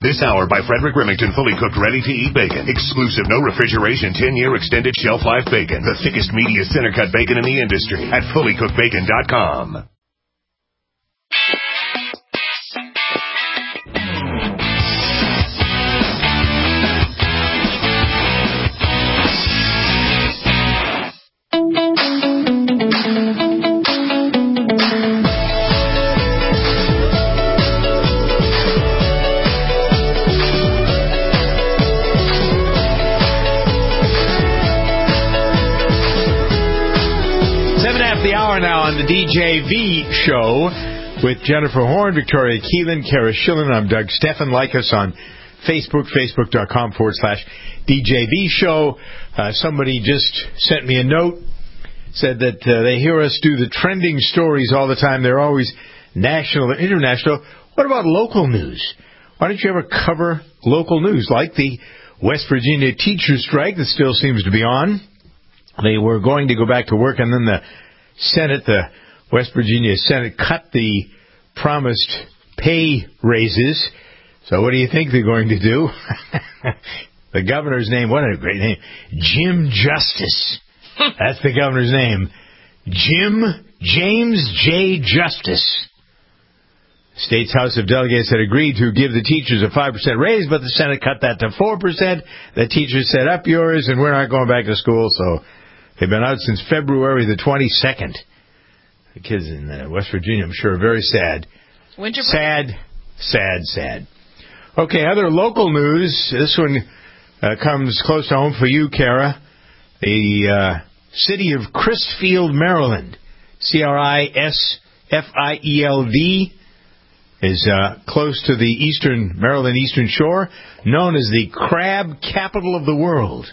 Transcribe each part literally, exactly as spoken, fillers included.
This hour by Frederick Remington, fully cooked, ready-to-eat bacon. Exclusive, no refrigeration, ten-year extended shelf life bacon. The thickest, meatiest, center-cut bacon in the industry at fully cooked bacon dot com. Now on the D J V show with Jennifer Horn, Victoria Keelan, Kara Schillen. I'm Doug Steffen. Like us on Facebook, facebook.com forward slash DJV show. Uh, somebody just sent me a note, said that uh, they hear us do the trending stories all the time. They're always national or international. What about local news? Why don't you ever cover local news, like the West Virginia teacher strike that still seems to be on? They were going to go back to work, and then the Senate, the West Virginia Senate, cut the promised pay raises. So what do you think they're going to do? The governor's name, what a great name, Jim Justice. That's the governor's name. Jim James J. Justice. State's House of Delegates had agreed to give the teachers a five percent raise, but the Senate cut that to four percent. The teachers said, up yours, and we're not going back to school, so they've been out since February the twenty-second. The kids in uh, West Virginia, I'm sure, are very sad. Winter break. Sad, sad, sad. Okay, other local news. This one uh, comes close to home for you, Kara. The uh, city of Crisfield, Maryland, C R I S F I E L D, is uh, close to the eastern Maryland Eastern Shore, known as the crab capital of the world.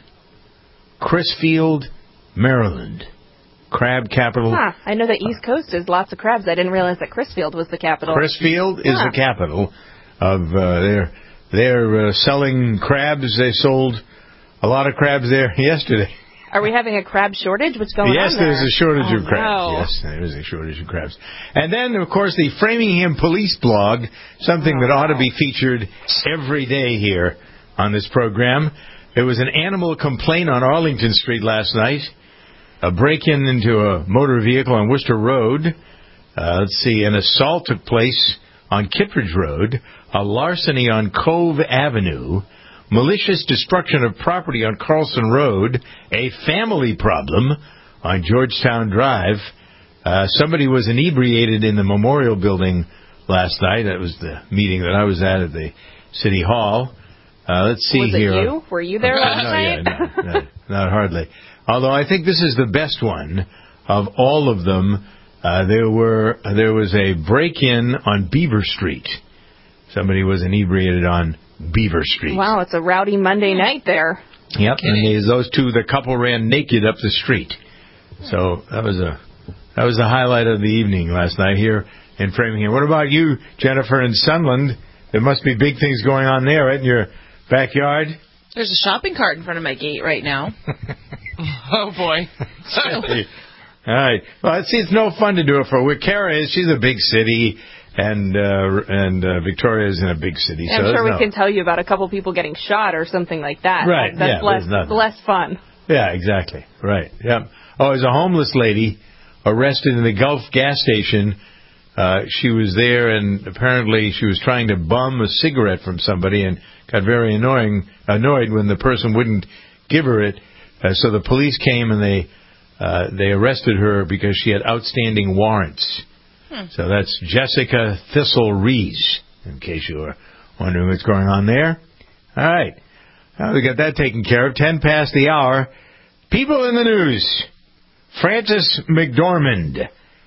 Crisfield, Maryland. Crab capital. Huh. I know the East Coast is lots of crabs. I didn't realize that Crisfield was the capital. Crisfield is huh. the capital of uh, they're they're uh, selling crabs. They sold a lot of crabs there yesterday. Are we having a crab shortage? What's going yes, on there? Yes, there's a shortage oh, of crabs. No. Yes, there is a shortage of crabs. And then, of course, the Framingham Police blog, something oh, that ought wow. to be featured every day here on this program. There was an animal complaint on Arlington Street last night. A break-in into a motor vehicle on Worcester Road. Uh, let's see, an assault took place on Kittredge Road. A larceny on Cove Avenue. Malicious destruction of property on Carlson Road. A family problem on Georgetown Drive. Uh, somebody was inebriated in the Memorial Building last night. That was the meeting that I was at at the City Hall. Uh, let's see was it here. You? Were you there last no, night? Yeah, no, no, not hardly. Although I think this is the best one of all of them. Uh, there were there was a break-in on Beaver Street. Somebody was inebriated on Beaver Street. Wow, it's a rowdy Monday night there. Yep, and they, those two, the couple ran naked up the street. So that was a that was the highlight of the evening last night here in Framingham. What about you, Jennifer, in Sunland? There must be big things going on there, right, in your backyard? There's a shopping cart in front of my gate right now. Oh, boy. All right. Well, see, it's no fun to do it for where Kara is. She's a big city, and uh, and uh, Victoria is in a big city. I'm so sure we no. can tell you about a couple people getting shot or something like that. Right. That's yeah, less, less fun. Yeah, exactly. Right. Yep. Oh, there's a homeless lady arrested in the Gulf gas station. Uh, she was there, and apparently she was trying to bum a cigarette from somebody and got very annoying, annoyed when the person wouldn't give her it. Uh, so the police came and they uh, they arrested her because she had outstanding warrants. Hmm. So that's Jessica Thistle Rees, in case you were wondering what's going on there. All right. Now we got that taken care of. Ten past the hour. People in the news. Frances McDormand.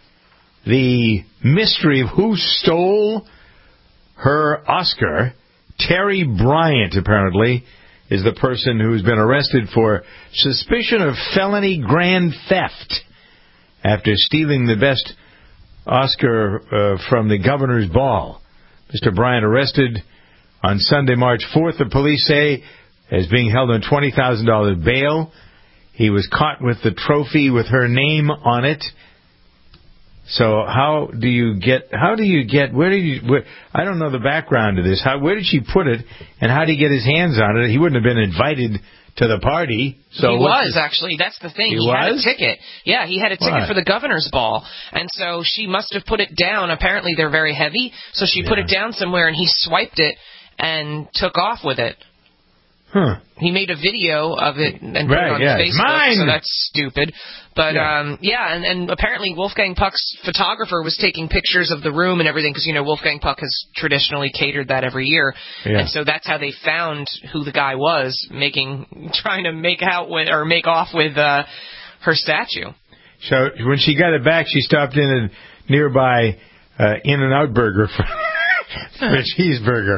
The mystery of who stole her Oscar. Terry Bryant, apparently, is the person who's been arrested for suspicion of felony grand theft after stealing the best Oscar uh, from the governor's ball. Mister Bryant arrested on Sunday, March fourth, the police say, is being held on twenty thousand dollars bail. He was caught with the trophy with her name on it. So how do you get? How do you get? Where do you? Where, I don't know the background to this. How? Where did she put it? And how did he get his hands on it? He wouldn't have been invited to the party. So he was the, actually. That's the thing. He, he had was? a ticket. Yeah, he had a ticket Why? for the governor's ball, and so she must have put it down. Apparently, they're very heavy, so she yeah. put it down somewhere, and he swiped it and took off with it. Huh. He made a video of it and put right, it on yeah. Facebook, Mine! so that's stupid. But, yeah, um, yeah and, and apparently Wolfgang Puck's photographer was taking pictures of the room and everything, because, you know, Wolfgang Puck has traditionally catered that every year. Yeah. And so that's how they found who the guy was, making, trying to make out with, or make off with, uh, her statue. So when she got it back, she stopped in a nearby uh, In-N-Out Burger for, for a cheeseburger.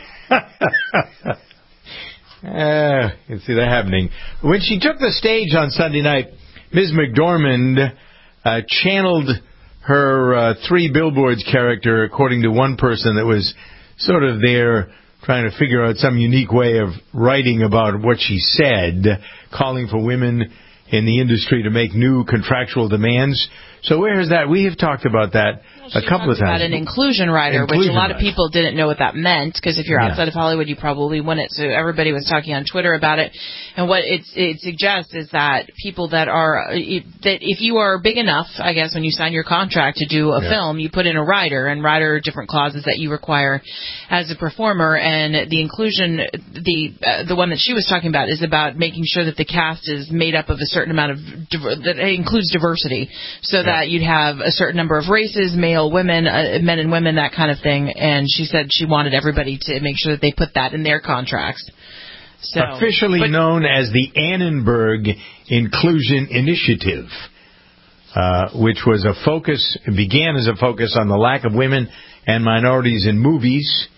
Uh, you can see that happening. When she took the stage on Sunday night, Miz McDormand uh, channeled her uh, Three Billboards character, according to one person that was sort of there trying to figure out some unique way of writing about what she said, calling for women in the industry to make new contractual demands. So where is that? We have talked about that well, a couple of times. About an inclusion rider, inclusion which a lot rider. of people didn't know what that meant, because if you're Yeah. outside of Hollywood, you probably wouldn't. So everybody was talking on Twitter about it. And what it, it suggests is that people that are, that if you are big enough, I guess, when you sign your contract to do a yeah. film, you put in a rider, and rider are different clauses that you require as a performer. And the inclusion, the uh, the one that she was talking about, is about making sure that the cast is made up of a certain amount of, that includes diversity, so yeah. that you'd have a certain number of races, male, women, uh, men and women, that kind of thing. And she said she wanted everybody to make sure that they put that in their contracts. So, officially but, known as the Annenberg Inclusion Initiative, uh, which was a focus, began as a focus on the lack of women and minorities in movies.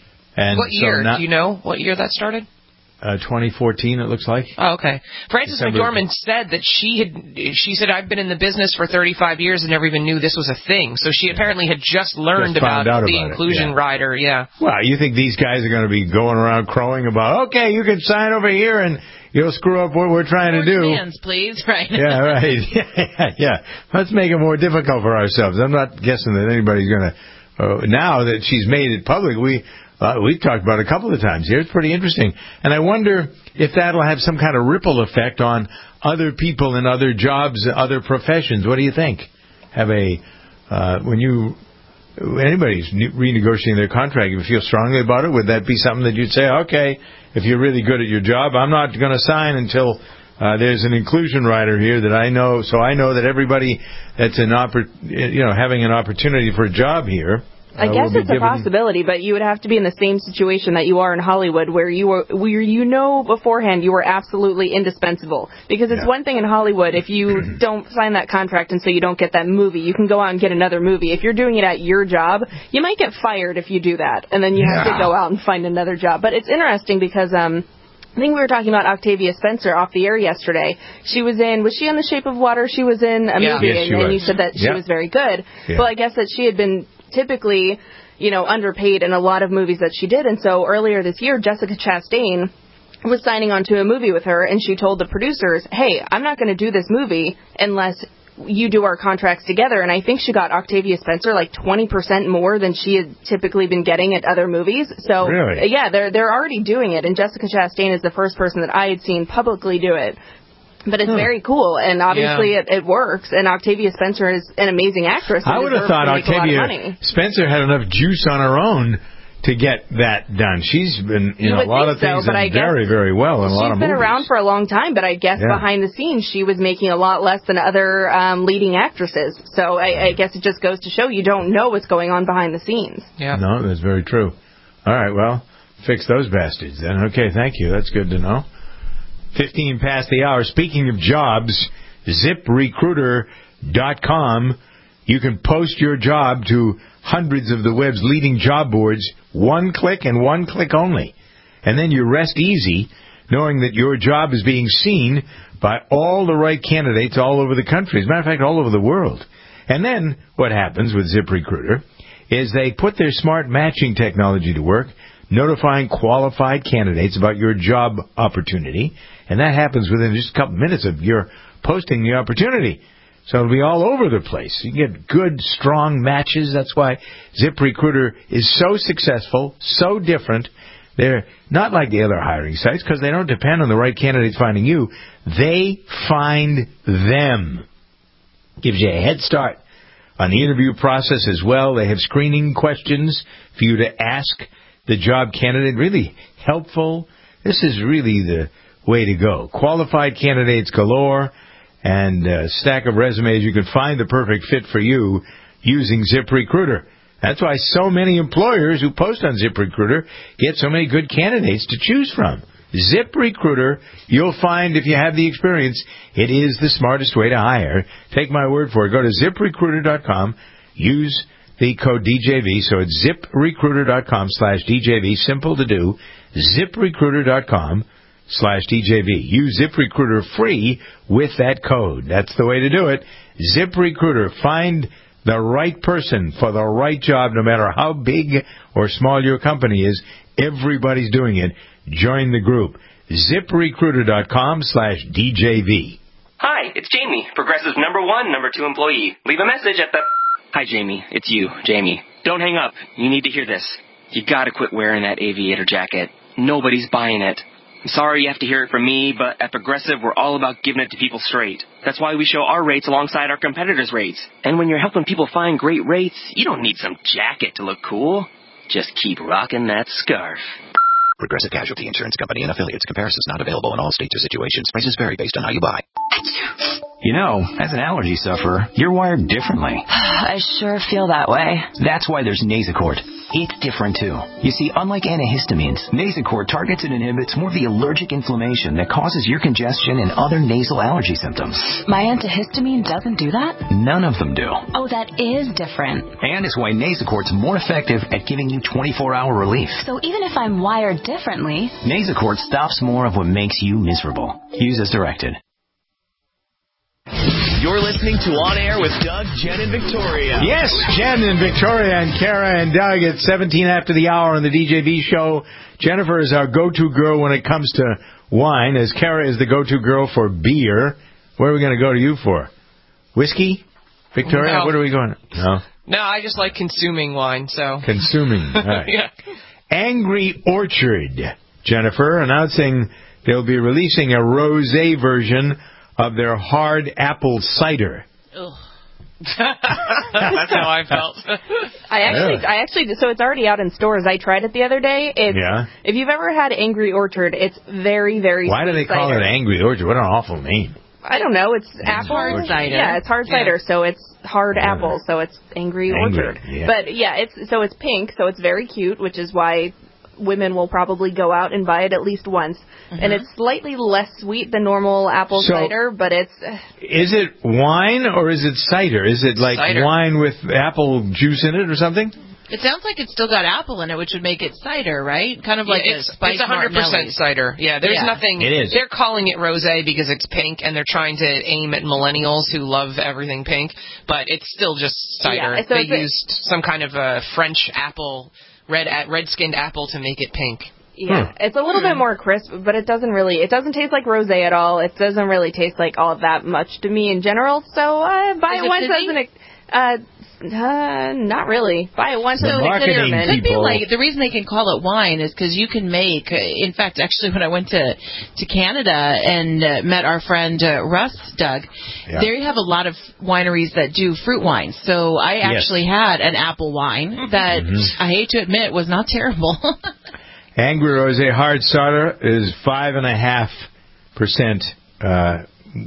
And What year? So not, Do you know what year that started? Uh, twenty fourteen, it looks like. Oh, okay. Frances December. McDormand said that she had. She said, "I've been in the business for thirty-five years and never even knew this was a thing." So she apparently had just learned Just about, found out the about it, inclusion yeah. rider. Yeah. Well, you think these guys are going to be going around crowing about, okay, you can sign over here and you'll screw up what we're trying more to do. demands, please. Right. Yeah, right. yeah, yeah. Let's make it more difficult for ourselves. I'm not guessing that anybody's going to. Uh, now that she's made it public, we. Uh, we've talked about it a couple of times here. It's pretty interesting. And I wonder if that'll have some kind of ripple effect on other people in other jobs, other professions. What do you think? Have a, uh, when you, anybody's renegotiating their contract, if you feel strongly about it, would that be something that you'd say, okay, if you're really good at your job, I'm not going to sign until uh, there's an inclusion rider here that I know, so I know that everybody that's an oppor- you know, having an opportunity for a job here, I Uh, guess will be it's a given... possibility, but you would have to be in the same situation that you are in Hollywood, where you were, where you know beforehand you were absolutely indispensable. Because it's Yeah. one thing in Hollywood, if you don't sign that contract and so you don't get that movie, you can go out and get another movie. If you're doing it at your job, you might get fired if you do that, and then you Yeah. have to go out and find another job. But it's interesting because um, I think we were talking about Octavia Spencer off the air yesterday. She was in, was she on The Shape of Water? She was in a Yeah. movie, Yes, and, she and was. you said that she Yeah. was very good. Yeah. Well, I guess that she had been typically, you know, underpaid in a lot of movies that she did. And so earlier this year, Jessica Chastain was signing on to a movie with her, and she told the producers, hey, I'm not going to do this movie unless you do our contracts together. And I think she got Octavia Spencer like twenty percent more than she had typically been getting at other movies. So, Really? yeah, they're they're already doing it. And Jessica Chastain is the first person that I had seen publicly do it. But it's Huh. very cool, and obviously Yeah. it, it works. And Octavia Spencer is an amazing actress. I would have deserves thought to make a lot of Octavia money. Spencer had enough juice on her own to get that done. She's been in You a would lot of think so, things but and I guess very, very well in a lot of She's been movies. around for a long time, but I guess Yeah. behind the scenes she was making a lot less than other um, leading actresses. So I, I guess it just goes to show you don't know what's going on behind the scenes. Yeah. No, that's very true. All right, well, fix those bastards then. Okay, thank you. That's good to know. fifteen past the hour. Speaking of jobs, zip recruiter dot com. You can post your job to hundreds of the web's leading job boards, one click and one click only. And then you rest easy knowing that your job is being seen by all the right candidates all over the country. As a matter of fact, all over the world. And then what happens with ZipRecruiter is they put their smart matching technology to work, notifying qualified candidates about your job opportunity. And that happens within just a couple minutes of your posting the opportunity. So it'll be all over the place. You can get good, strong matches. That's why ZipRecruiter is so successful, so different. They're not like the other hiring sites because they don't depend on the right candidate finding you. They find them. Gives you a head start on the interview process as well. They have screening questions for you to ask the job candidate. Really helpful. This is really the way to go. Qualified candidates galore and a stack of resumes. You can find the perfect fit for you using ZipRecruiter. That's why so many employers who post on ZipRecruiter get so many good candidates to choose from. ZipRecruiter, you'll find if you have the experience, it is the smartest way to hire. Take my word for it. Go to zip recruiter dot com. Use the code D J V. So it's zip recruiter dot com slash D J V. Simple to do. zip recruiter dot com slash D J V. Use ZipRecruiter free with that code. That's the way to do it. ZipRecruiter. Find the right person for the right job, no matter how big or small your company is. Everybody's doing it. Join the group. zip recruiter dot com slash D J V. Hi, it's Jamie, Progressive's number one, number two employee. Leave a message at the... Hi, Jamie. It's you, Jamie. Don't hang up. You need to hear this. You gotta quit wearing that aviator jacket. Nobody's buying it. I'm sorry you have to hear it from me, but at Progressive, we're all about giving it to people straight. That's why we show our rates alongside our competitors' rates. And when you're helping people find great rates, you don't need some jacket to look cool. Just keep rocking that scarf. Progressive Casualty Insurance Company and affiliates. Comparisons not available in all states or situations. Prices vary based on how you buy. You know, as an allergy sufferer, you're wired differently. I sure feel that way. That's why there's Nasacort. It's different, too. You see, unlike antihistamines, Nasacort targets and inhibits more of the allergic inflammation that causes ear congestion and other nasal allergy symptoms. My antihistamine doesn't do that? None of them do. Oh, that is different. And it's why Nasacort's more effective at giving you twenty-four hour relief. So even if I'm wired differently... Nasacort stops more of what makes you miserable. Use as directed. You're listening to On Air with Doug, Jen, and Victoria. Yes, Jen and Victoria and Kara and Doug at seventeen after the hour on the D J V show. Jennifer is our go-to girl when it comes to wine, as Kara is the go-to girl for beer. Where are we going to go to you for? Whiskey? Victoria, No. what are we going? No. No, I just like consuming wine, so. Consuming. Right. Yeah. Angry Orchard, Jennifer, announcing they'll be releasing a rosé version of their hard apple cider. Ugh. That's how I felt. I actually, Yeah. I actually, so it's already out in stores. I tried it the other day. It's, Yeah. If you've ever had Angry Orchard, it's very, very. Why do sweet they call cider. it Angry Orchard? What an awful name. I don't know. It's apple hard cider. Yeah, it's hard Yeah. cider, so it's hard Yeah. apple, so it's Angry, Angry, Orchard. yeah. But yeah, it's so it's pink, so it's very cute, which is why women will probably go out and buy it at least once. Mm-hmm. And it's slightly less sweet than normal apple So- cider, but it's Is it wine or is it cider? Is it like Cider. wine with apple juice in it or something? It sounds like it's still got apple in it, which would make it cider, right? Kind of like Yeah, a it's, spiced it's one hundred percent Martinelli. cider. Yeah, there's Yeah. nothing. It is. They're calling it rosé because it's pink, and they're trying to aim at millennials who love everything pink. But it's still just cider. Yeah, so they it's a- used some kind of a French apple, red red-skinned apple, to make it pink. yeah, Hmm. it's a little bit more crisp, but it doesn't really, it doesn't taste like rosé at all. It doesn't really taste like all of that much to me in general. So uh, buy Is it it once fizzy? as an. Uh, uh, not really. Buy it once The as an marketing experiment. Could be people- like the reason they can call it wine is because you can make. uh, In fact, actually, when I went to to Canada and uh, met our friend uh, Russ, Doug, Yeah. there you have a lot of wineries that do fruit wines. So I Yes. actually had an apple wine that Mm-hmm. I hate to admit was not terrible. Angry Rosé hard cider is five and a half percent. Uh,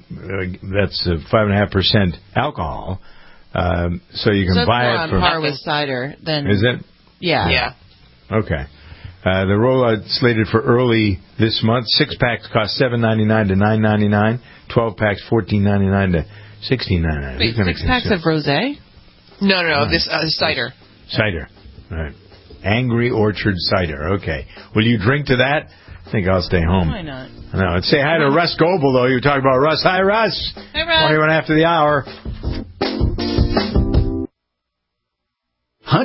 that's uh, five and a half percent alcohol. Um, so you can so it's buy more it on from. par with cider than. Is it? Yeah. Yeah. Okay. Uh, the rollout slated for early this month. Six packs cost seven ninety nine to nine ninety nine. Twelve packs fourteen ninety nine to sixteen ninety nine. Wait, six packs of rosé? No, no, no. This uh, cider. Cider. All right. Angry Orchard cider. Okay. Will you drink to that? I think I'll stay home. Why not? No, and say hi to Russ Goebel, though. You were talking about Russ. Hi, Russ. Hi, Russ. twenty-one after the hour. Hunt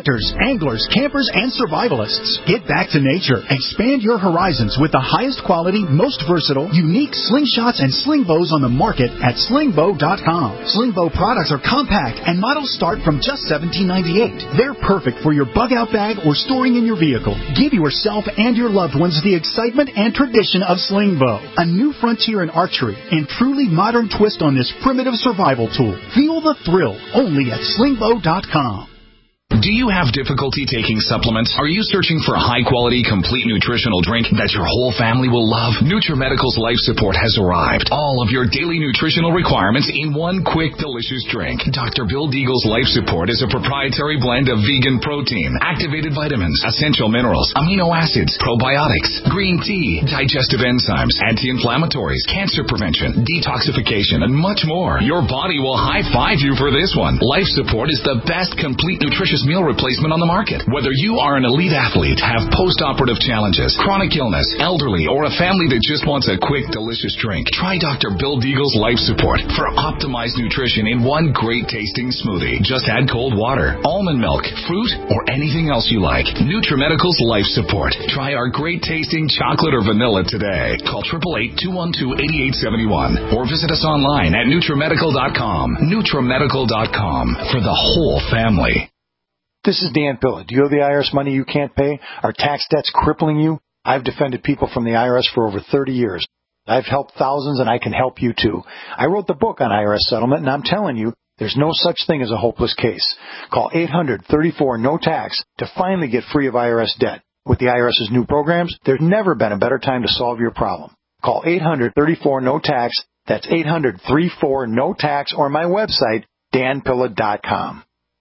hunters, anglers, campers, and survivalists. Get back to nature. Expand your horizons with the highest quality, most versatile, unique slingshots and sling bows on the market at sling bow dot com. Sling bow products are compact and models start from just seventeen ninety-eight. They're perfect for your bug-out bag or storing in your vehicle. Give yourself and your loved ones the excitement and tradition of sling bow. A new frontier in archery and truly modern twist on this primitive survival tool. Feel the thrill only at sling bow dot com. Do you have difficulty taking supplements? Are you searching for a high-quality, complete nutritional drink that your whole family will love? NutriMedical's Life Support has arrived. All of your daily nutritional requirements in one quick, delicious drink. Doctor Bill Deagle's Life Support is a proprietary blend of vegan protein, activated vitamins, essential minerals, amino acids, probiotics, green tea, digestive enzymes, anti-inflammatories, cancer prevention, detoxification, and much more. Your body will high-five you for this one. Life Support is the best complete nutritious meal replacement on the market. Whether you are an elite athlete, have post-operative challenges, chronic illness, elderly, or a family that just wants a quick, delicious drink, try Doctor Bill Deagle's Life Support for optimized nutrition in one great-tasting smoothie. Just add cold water, almond milk, fruit, or anything else you like. NutriMedical's Life Support. Try our great-tasting chocolate or vanilla today. Call eight eight eight, two one two, eight eight seven one or visit us online at NutriMedical dot com. NutriMedical dot com for the whole family. This is Dan Pilla. Do you owe the I R S money you can't pay? Are tax debts crippling you? I've defended people from the I R S for over thirty years. I've helped thousands, and I can help you, too. I wrote the book on I R S settlement, and I'm telling you, there's no such thing as a hopeless case. Call eight hundred, thirty-four, no tax to finally get free of I R S debt. With the IRS's new programs, there's never been a better time to solve your problem. Call eight hundred, thirty-four, no tax. That's eight hundred, thirty-four, no tax, or my website, dan pilla dot com.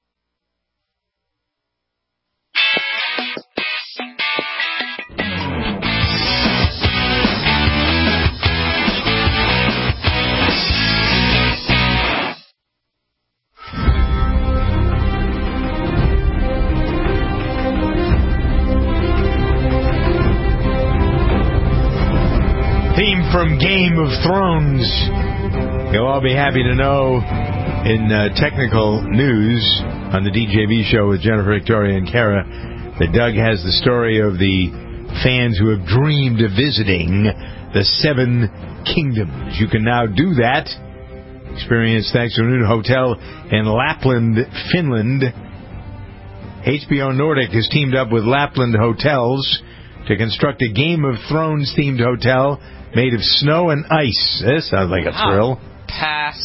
Theme from Game of Thrones. You'll all be happy to know in uh, technical news on the D J V show with Jennifer, Victoria, and Kara that Doug has the story of the fans who have dreamed of visiting the Seven Kingdoms. You can now do that. Experience thanks to a new hotel in Lapland, Finland. H B O Nordic has teamed up with Lapland Hotels to construct a Game of Thrones themed hotel made of snow and ice. This sounds like a thrill. Pass.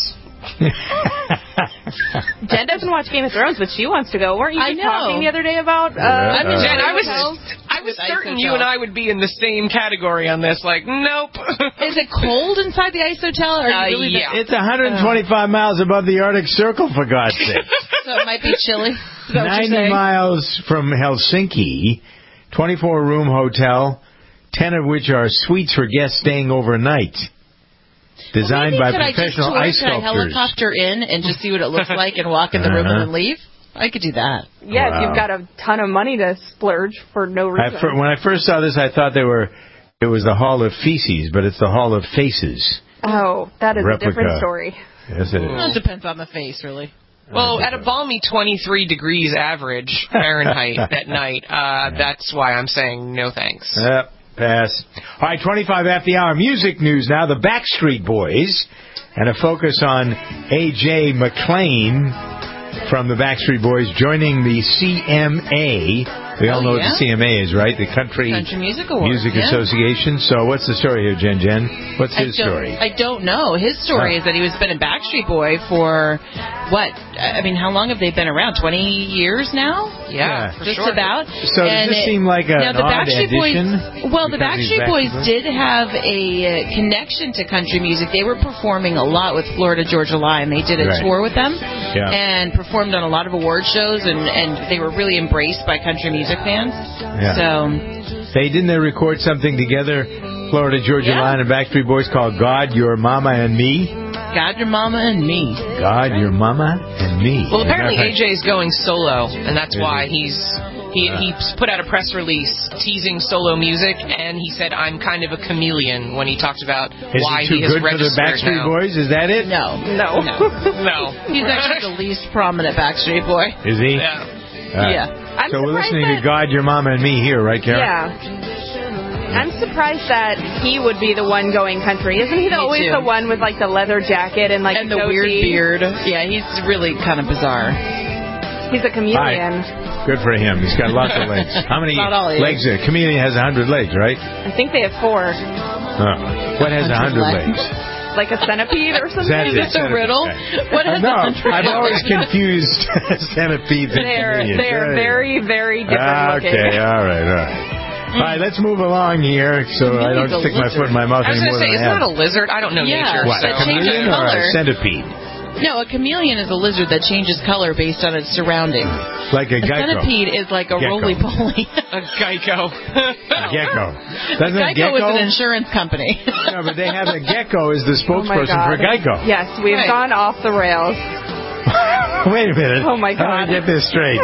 Jen doesn't watch Game of Thrones, but she wants to go. Weren't you I just know. talking the other day about? Uh, I mean, uh, Jen, I was, hotels? I was With certain ice you and I would be in the same category on this. Like, nope. Is it cold inside the ice hotel? Or Uh, you really yeah. It's one hundred twenty-five uh, miles above the Arctic Circle, for God's sake. So it might be chilly. Is that what you're ninety saying? miles from Helsinki, twenty-four room hotel, ten of which are suites for guests staying overnight. Designed well, by could professional I ice just tour, could I sculptors. helicopter in and just see what it looks like and walk in the room Uh-huh. and then leave? I could do that. Yeah, Wow. if you've got a ton of money to splurge for no reason. I, when I first saw this, I thought they were it was the Hall of Feces, but it's the Hall of Faces. Oh, that is Replica. a different story. Yes, it Well, is. it depends on the face, really. Well, at a balmy twenty-three degrees average Fahrenheit at night, uh, that's why I'm saying no thanks. Yep, pass. All right, twenty-five after the hour. Music news now. The Backstreet Boys, and a focus on A J McClain from the Backstreet Boys joining the C M A. We all Oh, know yeah? what the C M A is, right? The Country, Country Music Awards. Music yeah. Association. So what's the story here, Jen Jen? What's I his don't, story? I don't know. His story Oh. is that he was been a Backstreet Boy for, what? I mean, how long have they been around? twenty years now? Yeah, for Just sure. about. So does And this it- seem like a, now, an the odd Backstreet addition? Boys, well, the because he's Backstreet Boys Backstreet? did have a uh, connection to country music. They were performing a lot with Florida Georgia Line. They did a Right. tour with them Yeah. and performed on a lot of award shows, and, and they were really embraced by country music fans. Yeah. So, They didn't they record something together, Florida Georgia Yeah. Line and Backstreet Boys, called God, Your Mama and Me? God, Your Mama, and Me. God, Your Mama and Me. Well, apparently And A J is going solo, and that's Is why he? he's he he put out a press release teasing solo music, and he said, "I'm kind of a chameleon" when he talked about Is why he too he has good for the registered Backstreet now. Boys? Is that it? No. No. No. No, He's actually the least prominent Backstreet Boy. Is he? Yeah. Uh, yeah. I'm so we're surprised listening that, to God, Your Mama, and Me here, right, Karen? Yeah. I'm surprised that he would be the one going country. Isn't he the, always too. the one with like the leather jacket and like and the the weird goatee? beard? Yeah, he's really kind of bizarre. He's a chameleon. Hi. Good for him. He's got lots of legs. How many legs? A chameleon has a hundred legs, right? I think they have four. Huh. What has a hundred legs? Like a centipede or something? Is this a riddle? What has no, a hundred I've legs? always confused centipedes and They're, chameleons. they're very, very different ah, looking. Okay, all right, all right. All right, let's move along here so I don't stick my foot in my mouth I was anymore going to say, than I isn't have. that a lizard? I don't know Yeah, nature. What, So. a chameleon or a centipede? No, a chameleon is a lizard that changes color based on its surroundings. Like a A gecko. centipede is like a Gecko. roly-poly. A Geico. A gecko. Doesn't a Geico gecko? is an insurance company. No, but they have a gecko as the Oh my spokesperson God. for Geico. Yes, we've Right. gone off the rails. Wait a minute. Oh my How God. do I get this straight?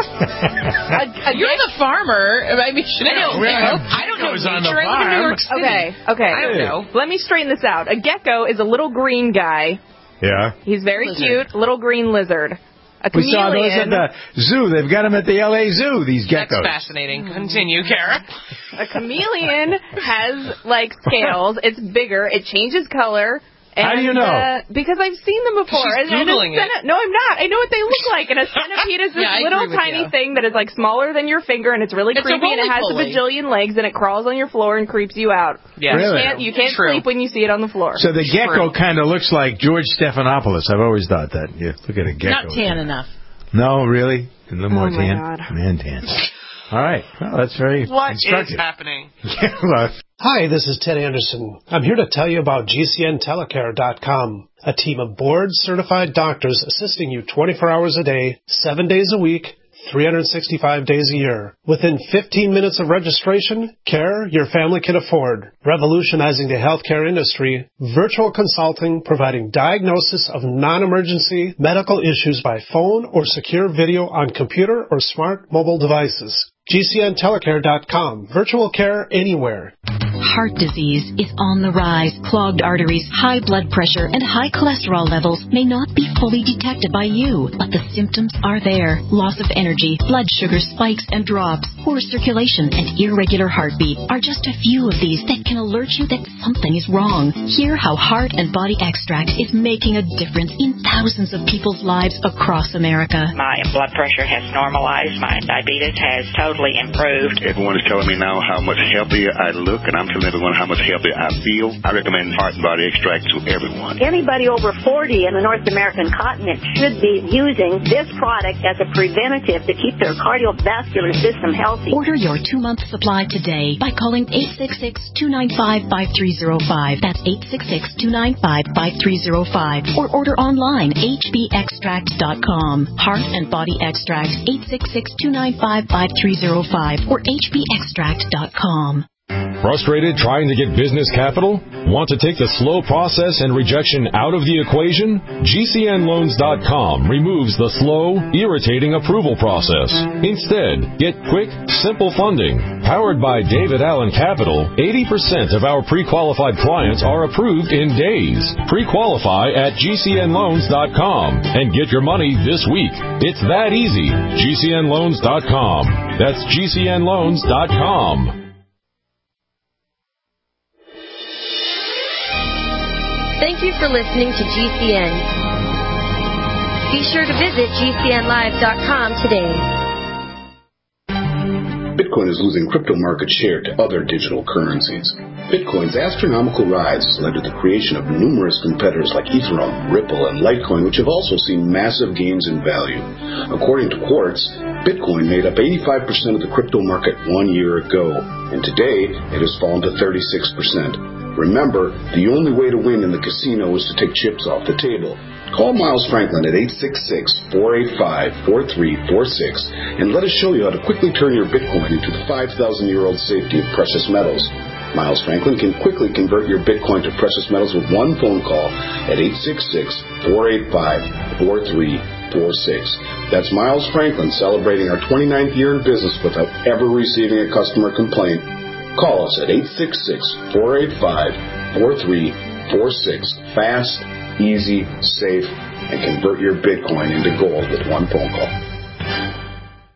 Uh, You're the farmer. I mean, should I know? We have I don't know geckos on the nature. I live in New farm. York City. Okay, okay. I don't know. Let me straighten this out. A gecko is a little green guy. Yeah. He's very Lizard. cute, little green lizard. A We saw those at chameleon, the zoo. They've got them at the L A Zoo, these That's geckos. fascinating. Continue, Kara. a chameleon has like scales. It's bigger. It changes color. And, How do you know? Uh, because I've seen them before. She's and, and a Googling it. centi- No, I'm not. I know what they look like. And a centipede is this Yeah, I little agree with tiny you. thing that is like smaller than your finger, and it's really It's a creepy, and it has a roly-poly. bajillion legs, and it crawls on your floor and creeps you out. Yeah. Really? You can't, you can't True. sleep when you see it on the floor. So the gecko True. kind of looks like George Stephanopoulos. I've always thought that. Yeah, look at a gecko. Not tan enough. No, really? A little more Oh, my tan? God. Man, tan. All right. Well, that's very What is instructive. happening? Yeah, well, Hi, this is Ted Anderson. I'm here to tell you about G C N telecare dot com, a team of board-certified doctors assisting you twenty-four hours a day, seven days a week, three hundred sixty-five days a year. Within fifteen minutes of registration, care your family can afford. Revolutionizing the healthcare industry, virtual consulting providing diagnosis of non-emergency medical issues by phone or secure video on computer or smart mobile devices. G C N telecare dot com. Virtual care anywhere. Heart disease is on the rise. Clogged arteries, high blood pressure, and high cholesterol levels may not be fully detected by you, but the symptoms are there. Loss of energy, blood sugar spikes and drops, poor circulation, and irregular heartbeat are just a few of these that can alert you that something is wrong. Hear how Heart and Body Extract is making a difference in thousands of people's lives across America. My blood pressure has normalized. My diabetes has totally improved. Everyone is telling me now how much healthier I look, and I'm telling everyone how much healthier I feel. I recommend Heart and Body Extract to everyone. Anybody over forty in the North American continent should be using this product as a preventative to keep their cardiovascular system healthy. Order your two-month supply today by calling eight six six, two nine five, five three zero five. That's eight six six, two nine five, five three zero five. Or order online, h b extract dot com. Heart and Body Extract, eight six six, two nine five, five three zero five or h b extract dot com. Frustrated trying to get business capital? Want to take the slow process and rejection out of the equation? G C N loans dot com removes the slow, irritating approval process. Instead, get quick, simple funding. Powered by David Allen Capital, eighty percent of our pre-qualified clients are approved in days. Pre-qualify at G C N loans dot com and get your money this week. It's that easy. G C N loans dot com. That's G C N loans dot com. Thank you for listening to G C N. Be sure to visit G C N live dot com today. Bitcoin is losing crypto market share to other digital currencies. Bitcoin's astronomical rise has led to the creation of numerous competitors like Ethereum, Ripple, and Litecoin, which have also seen massive gains in value. According to Quartz, Bitcoin made up eighty-five percent of the crypto market one year ago, and today it has fallen to thirty-six percent. Remember, the only way to win in the casino is to take chips off the table. Call Miles Franklin at eight six six, four eight five, four three four six and let us show you how to quickly turn your Bitcoin into the five thousand year old safety of precious metals. Miles Franklin can quickly convert your Bitcoin to precious metals with one phone call at eight six six, four eight five, four three four six. That's Miles Franklin celebrating our twenty-ninth year in business without ever receiving a customer complaint. Call us at eight six six, four eight five, four three four six. Fast, easy, safe, and convert your Bitcoin into gold with one phone call.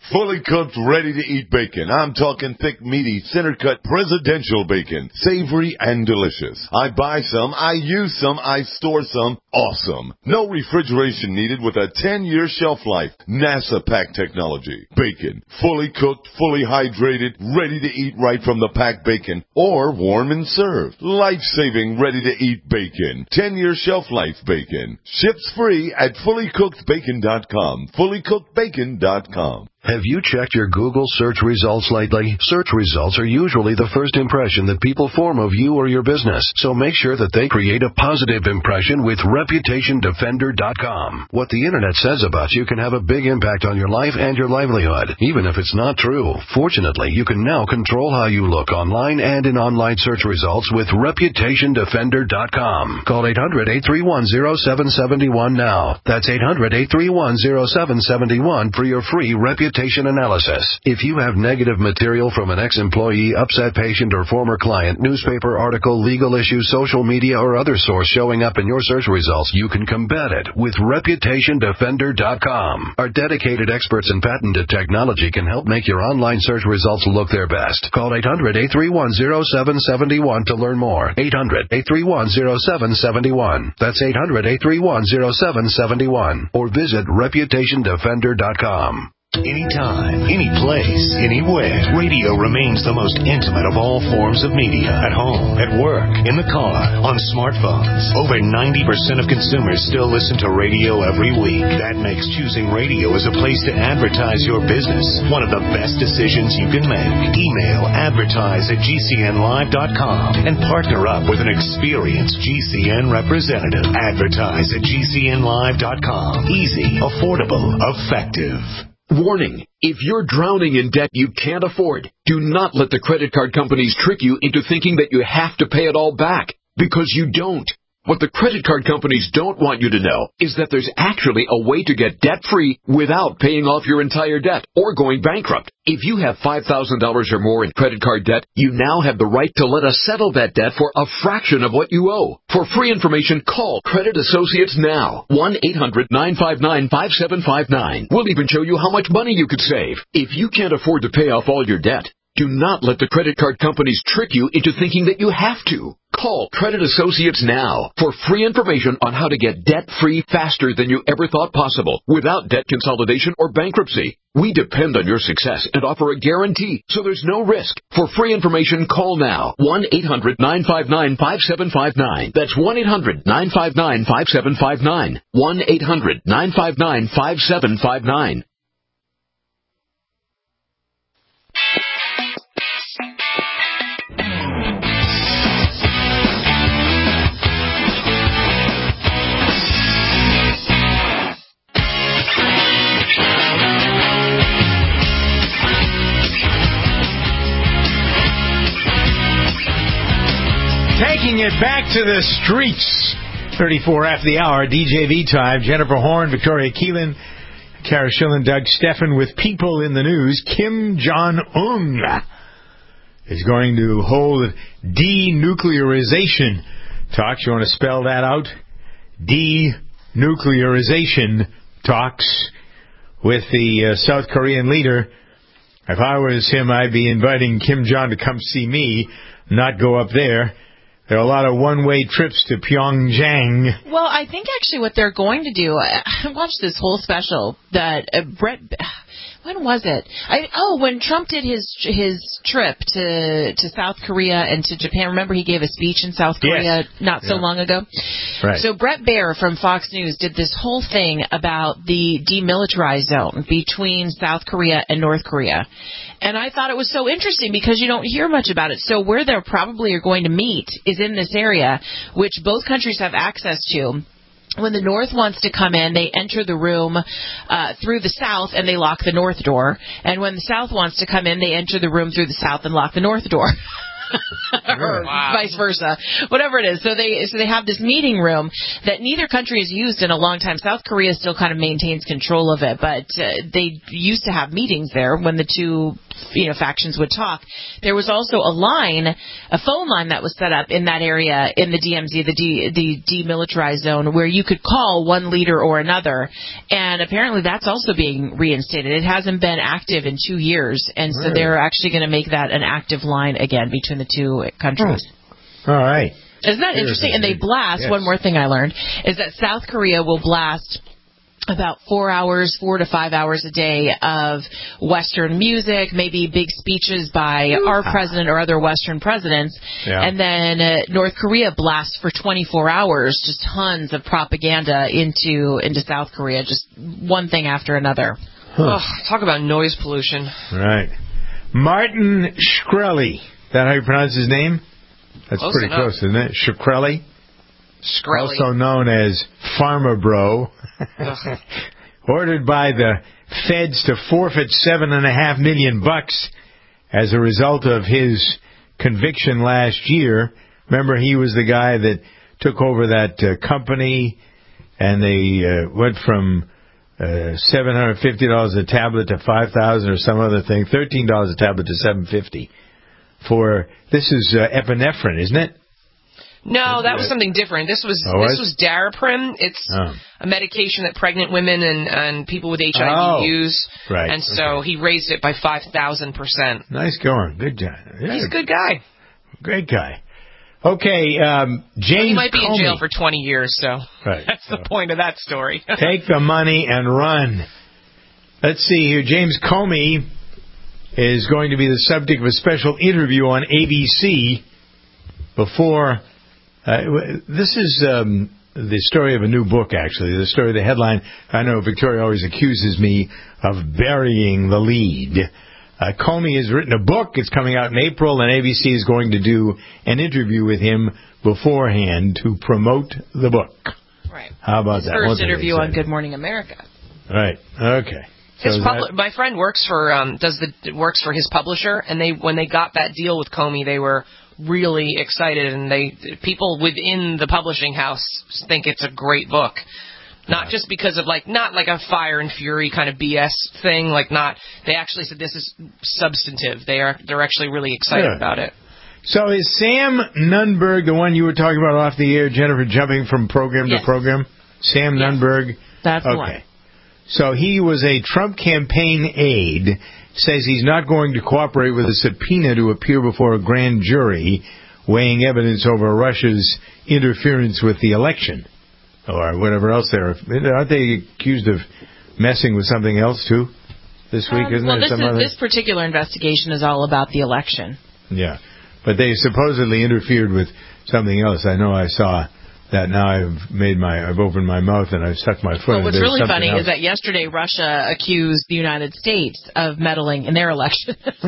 fully cooked, ready-to-eat bacon. I'm talking thick, meaty, center-cut presidential bacon. Savory and delicious. I buy some, I use some, I store some. Awesome. No refrigeration needed with a ten-year shelf life. NASA pack technology. Bacon. Fully cooked, fully hydrated, ready to eat right from the packed bacon. Or warm and served. Life-saving, ready-to-eat bacon. ten-year shelf life bacon. Ships free at fully cooked bacon dot com. fully cooked bacon dot com. Have you checked your Google search results lately? Search results are usually the first impression that people form of you or your business, so make sure that they create a positive impression with reputation defender dot com. What the internet says about you can have a big impact on your life and your livelihood, even if it's not true. Fortunately, you can now control how you look online and in online search results with reputation defender dot com. Call eight hundred, eight three one, zero seven seven one now. That's eight hundred, eight three one, zero seven seven one for your free reputation analysis. If you have negative material from an ex-employee, upset patient, or former client, newspaper article, legal issue, social media, or other source showing up in your search results, you can combat it with reputation defender dot com. Our dedicated experts in patented technology can help make your online search results look their best. Call eight hundred, eight three one, zero seven seven one to learn more. eight hundred, eight three one, zero seven seven one. That's eight hundred, eight three one, zero seven seven one. Or visit reputation defender dot com. Anytime, any place, anywhere, radio remains the most intimate of all forms of media. At home, at work, in the car, on smartphones. Over ninety percent of consumers still listen to radio every week. That makes choosing radio as a place to advertise your business one of the best decisions you can make. Email advertise at G C N live dot com and partner up with an experienced G C N representative. Advertise at G C N live dot com. Easy, affordable, effective. Warning, if you're drowning in debt you can't afford, do not let the credit card companies trick you into thinking that you have to pay it all back, because you don't. What the credit card companies don't want you to know is that there's actually a way to get debt-free without paying off your entire debt or going bankrupt. If you have five thousand dollars or more in credit card debt, you now have the right to let us settle that debt for a fraction of what you owe. For free information, call Credit Associates now. one eight hundred, nine five nine, five seven five nine. We'll even show you how much money you could save. If you can't afford to pay off all your debt, do not let the credit card companies trick you into thinking that you have to. Call Credit Associates now for free information on how to get debt-free faster than you ever thought possible without debt consolidation or bankruptcy. We depend on your success and offer a guarantee, so there's no risk. For free information, call now. one eight hundred, nine five nine, five seven five nine. That's one eight hundred, nine five nine, five seven five nine. one eight hundred, nine five nine, five seven five nine. Taking it back to the streets. thirty-four after the hour, D J V time. Jennifer Horn, Victoria Keelan, Kara Schillen, Doug Steffen with People in the News. Kim Jong-un is going to hold denuclearization talks. You want to spell that out? Denuclearization talks with the uh, South Korean leader. If I was him, I'd be inviting Kim Jong to come see me, not go up there. There are a lot of one-way trips to Pyongyang. Well, I think actually what they're going to do, I watched this whole special that uh, Brett, when was it? I, oh, when Trump did his his trip to to South Korea and to Japan. Remember he gave a speech in South Korea yes. not so yeah. long ago? Right. So Brett Baer from Fox News did this whole thing about the demilitarized zone between South Korea and North Korea. And I thought it was so interesting because you don't hear much about it. So where they probably are going to meet is in this area, which both countries have access to. When the North wants to come in, they enter the room uh, through the South and they lock the North door. And when the South wants to come in, they enter the room through the South and lock the North door. or wow. vice versa, whatever it is. So they so they have this meeting room that neither country has used in a long time. South Korea still kind of maintains control of it, but uh, they used to have meetings there when the two you know, factions would talk. There was also a line, a phone line that was set up in that area in the D M Z, the de, the demilitarized zone, where you could call one leader or another. And apparently that's also being reinstated. It hasn't been active in two years, and so Really? they're actually going to make that an active line again between the two countries. Oh. All right. Isn't that interesting? And they blast, yes. One more thing I learned, is that South Korea will blast about four hours, four to five hours a day of Western music, maybe big speeches by our president or other Western presidents. Yeah. And then uh, North Korea blasts for twenty-four hours, just tons of propaganda into into South Korea, just one thing after another. Huh. Oh, talk about noise pollution. Right. Martin Shkreli. Is that how you pronounce his name? That's close pretty enough. close, isn't it? Shkreli? Shkreli. Also known as Farmer Bro. Ordered by the feds to forfeit seven and a half million bucks as a result of his conviction last year. Remember, he was the guy that took over that uh, company, and they uh, went from uh, seven hundred fifty dollars a tablet to five thousand dollars or some other thing, thirteen dollars a tablet to seven hundred fifty dollars. For this is uh, epinephrine, isn't it? No, that was something different. This was oh, this was Daraprim. It's oh. a medication that pregnant women and, and people with H I V oh. use. Right. And so okay. he raised it by five thousand percent. Nice going. Good job. Yeah. He's a good guy. Great guy. Okay, um, James well, he might be Comey. in jail for twenty years, so right. that's so. the point of that story. Take the money and run. Let's see here. James Comey is going to be the subject of a special interview on A B C before... Uh, this is um, the story of a new book, actually. The story, the headline, I know Victoria always accuses me of burying the lead. Uh, Comey has written a book. It's coming out in April, and A B C is going to do an interview with him beforehand to promote the book. Right. How about His that? First interview on Good Morning America. Right. Okay. His so publi- that, my friend works for um, does the works for his publisher, and they when they got that deal with Comey, they were really excited, and they people within the publishing house think it's a great book. Not just because of like not like a Fire and Fury kind of B S thing, like not they actually said this is substantive. They are they're actually really excited yeah. about it. So is Sam Nunberg the one you were talking about off the air, Jennifer, jumping from program yes. to program? Sam yes. Nunberg? That's okay. the one. So he was a Trump campaign aide, says he's not going to cooperate with a subpoena to appear before a grand jury weighing evidence over Russia's interference with the election. Or whatever else they're... Aren't they accused of messing with something else, too, this week? Um, Isn't well, there this, some is, other... this particular investigation is all about the election. Yeah. But they supposedly interfered with something else. I know I saw that now I've made my, I've opened my mouth and I've stuck my foot in. Well, what's really funny else. is that yesterday Russia accused the United States of meddling in their election. so,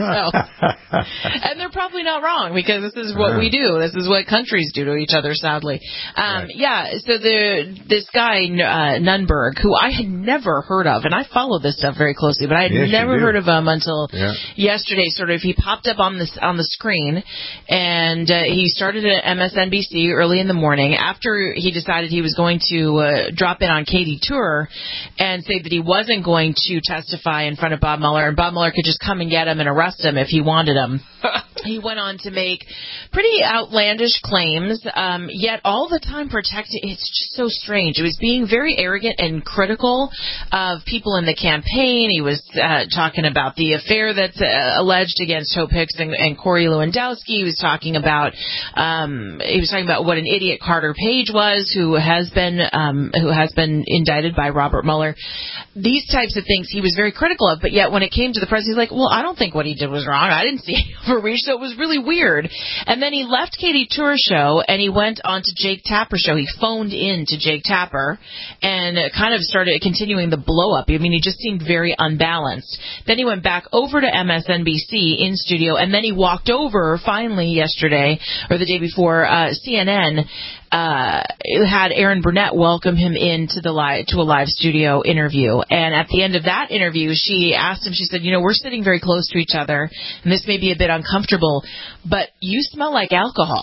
and they're probably not wrong because this is what we do. This is what countries do to each other, sadly. Um, right. Yeah, so the this guy, uh, Nunberg, who I had never heard of, and I follow this stuff very closely, but I had yes, never heard of him until yeah. yesterday. Sort of, he popped up on this on the screen, and uh, he started at M S N B C early in the morning after he decided he was going to uh, drop in on Katie Tour and say that he wasn't going to testify in front of Bob Mueller, and Bob Mueller could just come and get him and arrest him if he wanted him. He went on to make pretty outlandish claims, um, yet all the time protecting. It's just so strange. It was being very arrogant and critical of people in the campaign. He was uh, talking about the affair that's uh, alleged against Hope Hicks and, and Corey Lewandowski. He was talking about um, he was talking about what an idiot Carter Page was, who has been um, who has been indicted by Robert Mueller. These types of things he was very critical of, but yet when it came to the president, he's like, well, I don't think what he did was wrong. I didn't see any overreach, so it was really weird. And then he left Katie Tour's show, and he went on to Jake Tapper's show. He phoned in to Jake Tapper and kind of started continuing the blow-up. I mean, he just seemed very unbalanced. Then he went back over to M S N B C in studio, and then he walked over finally yesterday, or the day before, uh, C N N, Uh, had Erin Burnett welcome him into the live, to a live studio interview. And at the end of that interview, she asked him, she said, you know, we're sitting very close to each other, and this may be a bit uncomfortable, but you smell like alcohol.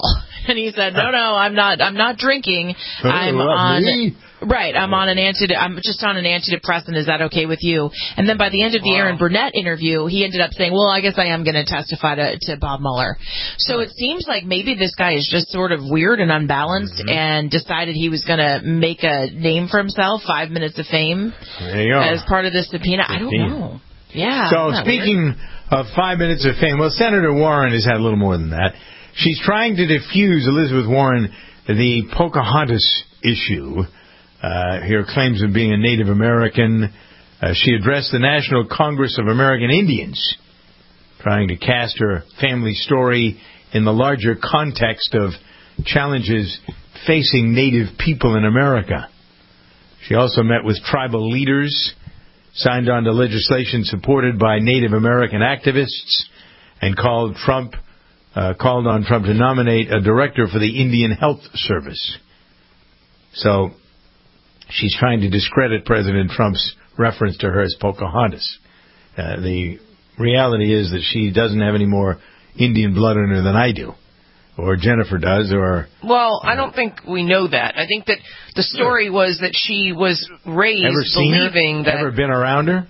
And he said, no, no, I'm not, I'm not drinking. Oh, I'm what, on, me? right, I'm on an anti, I'm just on an antidepressant. Is that okay with you? And then by the end of the Wow. Aaron Burnett interview, he ended up saying, well, I guess I am going to testify to, to Bob Mueller. So it seems like maybe this guy is just sort of weird and unbalanced Mm-hmm. and decided he was going to make a name for himself, five minutes of fame, There you go. as part of this subpoena. I don't fifteen. know. Yeah. So isn't that speaking weird? of five minutes of fame, well, Senator Warren has had a little more than that. She's trying to diffuse, Elizabeth Warren, the Pocahontas issue. Uh, her claims of being a Native American. Uh, she addressed the National Congress of American Indians, trying to cast her family story in the larger context of challenges facing Native people in America. She also met with tribal leaders, signed on to legislation supported by Native American activists, and called Trump, uh, called on Trump to nominate a director for the Indian Health Service. So she's trying to discredit President Trump's reference to her as Pocahontas. Uh, the reality is that she doesn't have any more Indian blood in her than I do, or Jennifer does, or... Well, I don't think we know that. I think that the story was that she was raised Ever seen believing her? that... Ever been around her?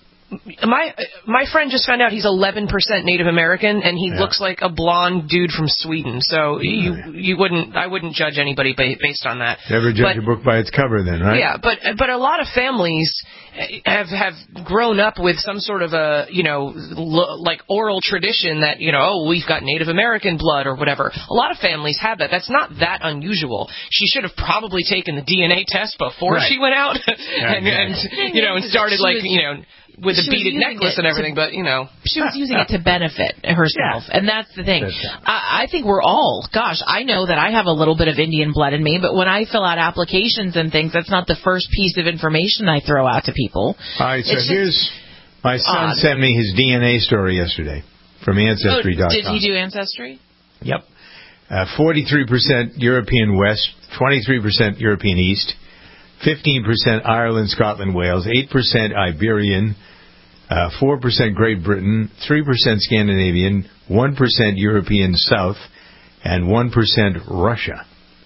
My my friend just found out he's eleven percent Native American, and he Yeah. looks like a blonde dude from Sweden. So you you wouldn't I wouldn't judge anybody ba- based on that. Never judge But- a book by its cover then, right? Yeah, but but a lot of families have have grown up with some sort of a you know l- like oral tradition that you know oh we've got Native American blood or whatever. A lot of families have that. That's not that unusual. She should have probably taken the D N A test before Right. she went out Yeah, and, exactly. and you know and started She like was- you know with a she was beaded using necklace it and to- everything. But you know She was using it to benefit herself, and that's the thing. That's right. I, I think we're all, gosh, I know that I have a little bit of Indian blood in me, but when I fill out applications and things, that's not the first piece of information I throw out to people. All right, so It's just here's... My son odd. sent me his D N A story yesterday from Ancestry dot com. Oh, did he do Ancestry? Yep. Uh, forty-three percent European West, twenty-three percent European East, fifteen percent Ireland, Scotland, Wales, eight percent Iberian, uh, four percent Great Britain, three percent Scandinavian, one percent European South, and one percent Russia.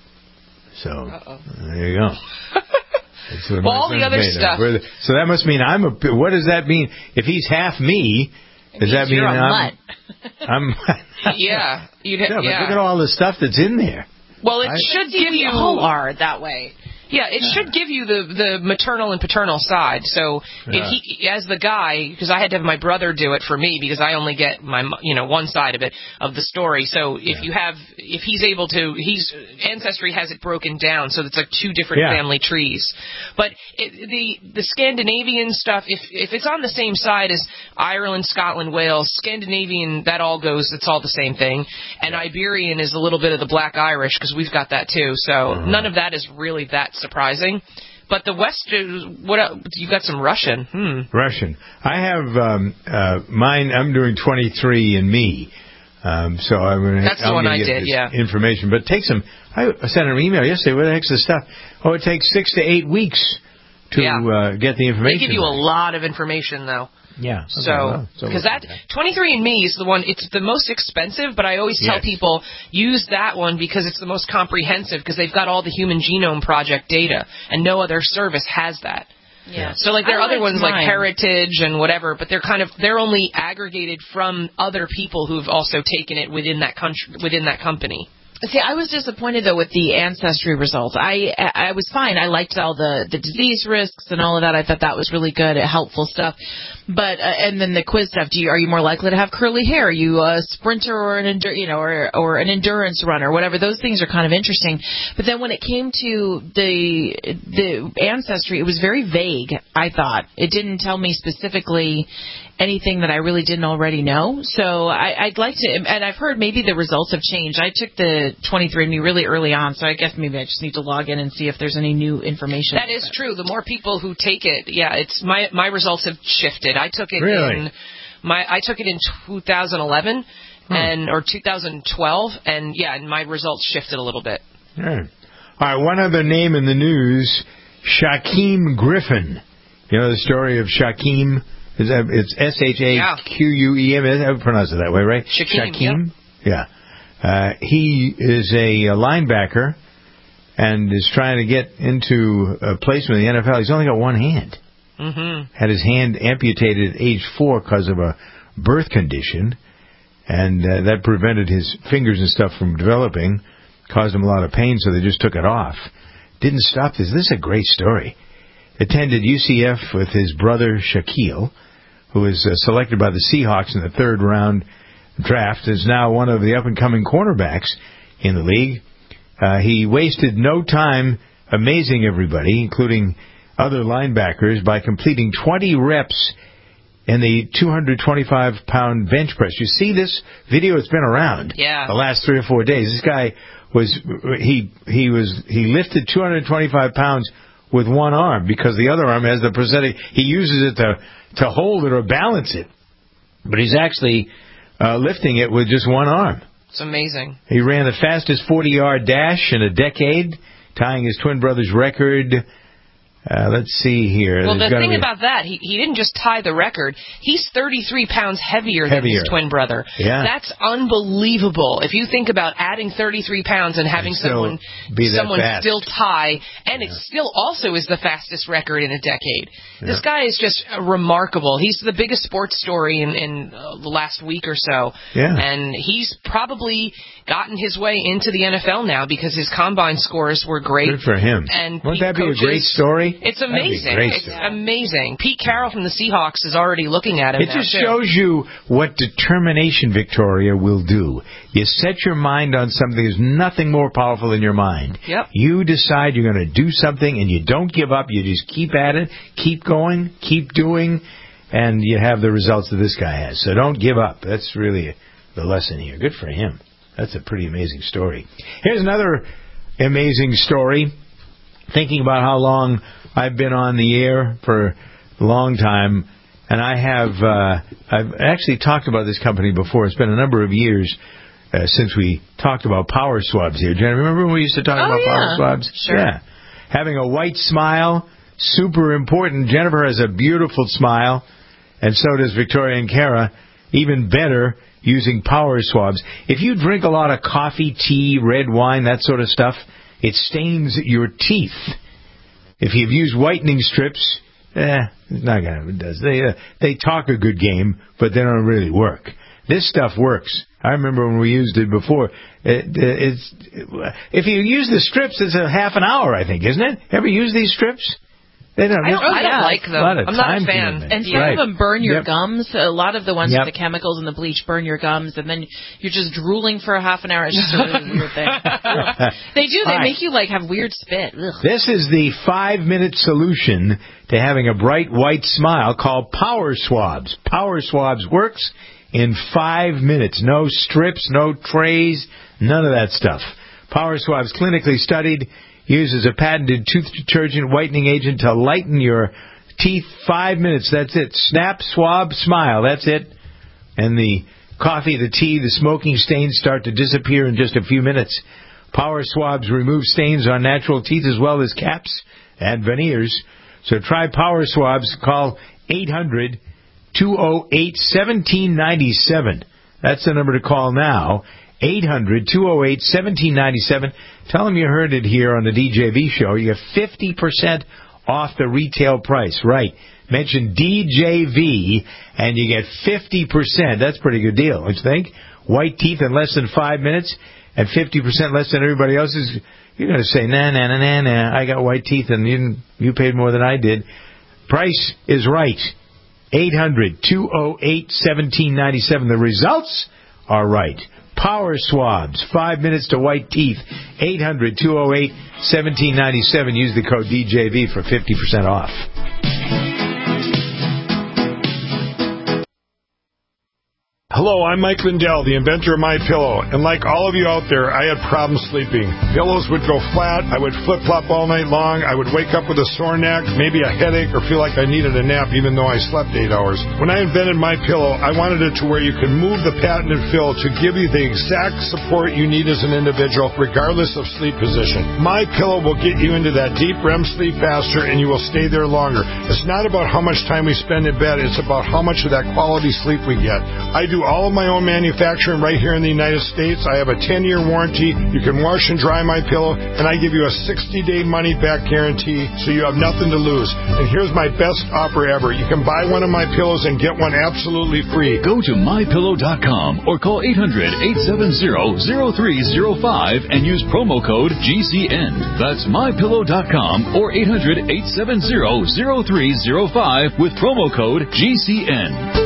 So, Uh-oh. there you go. That's what Well, my all the son's other made of. stuff- Where the- So that must mean I'm a... What does that mean? If he's half me, does that mean You're a I'm... mutt. I'm yeah you'd ha- no, but yeah. look at all the stuff that's in there. Well, it I- should give We you all are that way. Yeah, it should give you the the maternal and paternal side. So Yeah. if he, as the guy, because I had to have my brother do it for me because I only get my mo- you know one side of it of the story. So if you have if he's able to, he's Ancestry has it broken down so it's like two different Yeah. family trees. But it, the the Scandinavian stuff, if if it's on the same side as Ireland, Scotland, Wales, Scandinavian, that all goes. It's all the same thing. And Iberian is a little bit of the Black Irish because we've got that too. So Uh-huh. none of that is really that surprising. But the West, is, what el- you got some Russian? Hmm. Russian. I have um, uh, mine. I'm doing twenty-three and me. Um, so I'm gonna. That's the I'm one gonna I get did, this yeah. Information, but it takes some. I sent an email yesterday. What the heck's the stuff? Oh, it takes six to eight weeks to Yeah. uh, get the They information. give you a lot of information though. Yeah. Okay, So, well, so because we'll that do that. twenty-three and me is the one, it's the most expensive, but I always tell Yes. people, use that one because it's the most comprehensive, because they've got all the Human Genome Project data, and no other service has that. Yeah. So, like, there are I other liked ones like mine. Heritage and whatever, but they're kind of, they're only aggregated from other people who've also taken it within that country, within that company. See, I was disappointed though with the Ancestry results. I I was fine. I liked all the the disease risks and all of that. I thought that was really good, helpful stuff. But uh, and then the quiz stuff. Do you are you more likely to have curly hair? Are you a sprinter or an endur- you know or or an endurance runner? Whatever. Those things are kind of interesting. But then when it came to the the Ancestry, it was very vague. I thought it didn't tell me specifically anything that I really didn't already know. So I, I'd like to, and I've heard maybe the results have changed. I took the twenty-three and me really early on, so I guess maybe I just need to log in and see if there's any new information. That is true. The more people who take it, yeah, it's my my results have shifted. I took it Really? in my I took it in two thousand eleven and or two thousand twelve, and yeah, and my results shifted a little bit. All right. All right. One other name in the news: Shaquem Griffin. You know the story of Shaquem. Is that, it's S H A Q U E M. I would pronounce it that way, right? Shaquem, Shaquem. Yeah. Uh, he is a, a linebacker and is trying to get into a placement in the N F L. He's only got one hand. Mm-hmm. Had his hand amputated at age four because of a birth condition, and uh, that prevented his fingers and stuff from developing, caused him a lot of pain, so they just took it off. Didn't stop this. This is a great story. Attended U C F with his brother Shaquille, who was uh, selected by the Seahawks in the third round draft, is now one of the up-and-coming cornerbacks in the league. Uh, he wasted no time amazing everybody, including other linebackers, by completing twenty reps in the two hundred twenty-five pound bench press. You see this video? It's been around yeah. the last three or four days. This guy was he he was he lifted two hundred twenty-five pounds with one arm because the other arm has the prosthetic. He uses it to to hold it or balance it, but he's actually uh, lifting it with just one arm. It's amazing. He ran the fastest forty-yard dash in a decade, tying his twin brother's record. Uh, let's see here. Well, There's the thing be... about that, he, he didn't just tie the record. He's thirty-three pounds heavier, heavier than his twin brother. Yeah. That's unbelievable. If you think about adding thirty-three pounds and having someone someone fast. still tie, and yeah. it still also is the fastest record in a decade. Yeah. This guy is just remarkable. He's the biggest sports story in, in uh, the last week or so. Yeah. And he's probably gotten his way into the N F L now because his combine scores were great. Good for him. And Wouldn't Pete that be coaches, a great story? It's amazing. Great it's story. amazing. Pete Carroll from the Seahawks is already looking at him It now, just too. shows you what determination, Victoria, will do. You set your mind on something. There's nothing more powerful than your mind. Yep. You decide you're going to do something, and you don't give up. You just keep at it, keep going, keep doing, and you have the results that this guy has. So don't give up. That's really the lesson here. Good for him. That's a pretty amazing story. Here's another amazing story. Thinking about how long I've been on the air for a long time, and I have uh, I've actually talked about this company before. It's been a number of years uh, since we talked about Power Swabs here. Jen, remember when we used to talk oh, about yeah. Power Swabs? Sure. Yeah. Having a white smile, super important. Jennifer has a beautiful smile, and so does Victoria and Kara. Even better, using Power Swabs. If you drink a lot of coffee, tea, red wine, that sort of stuff, it stains your teeth. If you've used whitening strips, eh, it's not gonna. It does. They uh, they talk a good game, but they don't really work. This stuff works. I remember when we used it before. It, it's if you use the strips, it's a half an hour, I think, isn't it? Ever use these strips? They don't. I don't, I don't yeah. like them. I'm not a fan. And some right. of them burn your yep. gums. A lot of the ones yep. with the chemicals and the bleach burn your gums, and then you're just drooling for a half an hour. It's just a really weird thing. They do. They Right. make you like have weird spit. Ugh. This is the five-minute solution to having a bright white smile called Power Swabs. Power Swabs works in five minutes. No strips, no trays, none of that stuff. Power Swabs, clinically studied, uses a patented tooth detergent whitening agent to lighten your teeth. Five minutes, that's it. Snap, swab, smile, that's it. And the coffee, the tea, the smoking stains start to disappear in just a few minutes. Power Swabs remove stains on natural teeth as well as caps and veneers. So try Power Swabs. Call eight hundred, two oh eight, one seven nine seven. That's the number to call now. eight hundred, two oh eight, one seven nine seven. Tell them you heard it here on the D J V show. You get fifty percent off the retail price. Right. Mention D J V and you get fifty percent. That's a pretty good deal, don't you think? White teeth in less than five minutes and fifty percent less than everybody else's. You're going to say, nah, nah, nah, nah, nah. I got white teeth and you, you paid more than I did. Price is right. eight hundred, two oh eight, one seven nine seven. The results are right. Power Swabs, five minutes to white teeth. eight hundred, two oh eight, one seven nine seven. Use the code D J V for fifty percent off. Hello, I'm Mike Lindell, the inventor of MyPillow, and like all of you out there, I had problems sleeping. Pillows would go flat, I would flip-flop all night long, I would wake up with a sore neck, maybe a headache, or feel like I needed a nap even though I slept eight hours. When I invented MyPillow, I wanted it to where you could move the patented fill to give you the exact support you need as an individual, regardless of sleep position. MyPillow will get you into that deep R E M sleep faster, and you will stay there longer. It's not about how much time we spend in bed, it's about how much of that quality sleep we get. I do all of my own manufacturing right here in the United States. I have a ten-year warranty. You can wash and dry my pillow, and I give you a sixty-day money-back guarantee, so you have nothing to lose. And here's my best offer ever. You can buy one of my pillows and get one absolutely free. Go to my pillow dot com or call eight hundred, eight seven zero, zero three zero five and use promo code G C N. That's my pillow dot com or eight hundred, eight seven zero, zero three zero five with promo code G C N.